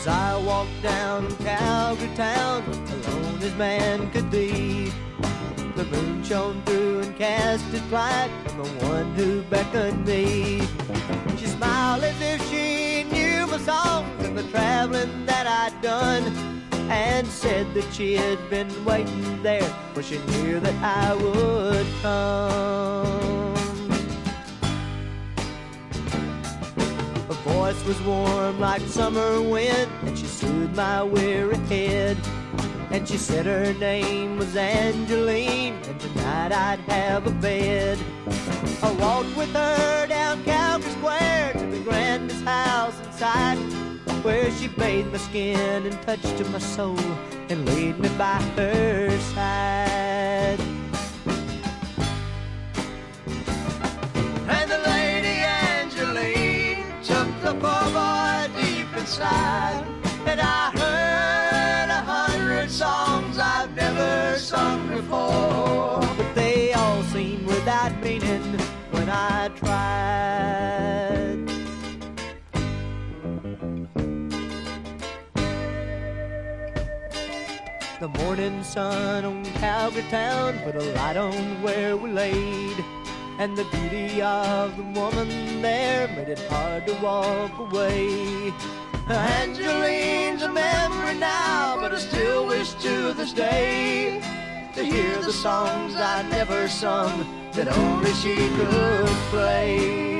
I walked down Calgary town, alone as man could be. The moon shone through and cast its light on the one who beckoned me. She smiled as if she knew my songs and the traveling that I'd done, and said that she had been waiting there, for she knew that I would come. Her voice was warm like summer wind, and she soothed my weary head. And she said her name was Angeline, and tonight I'd have a bed. I walked with her down Calgary Square to the grandest house in sight, where she bathed my skin and touched my soul and laid me by her side. And the lady Angeline took the poor boy deep inside, and I heard 100 songs I've never sung before, but they all seemed without meaning when I tried. The morning sun on Calgary town put a light on where we laid, and the beauty of the woman there made it hard to walk away. Angeline's a memory now, but I still wish to this day to hear the songs I never sung that only she could play.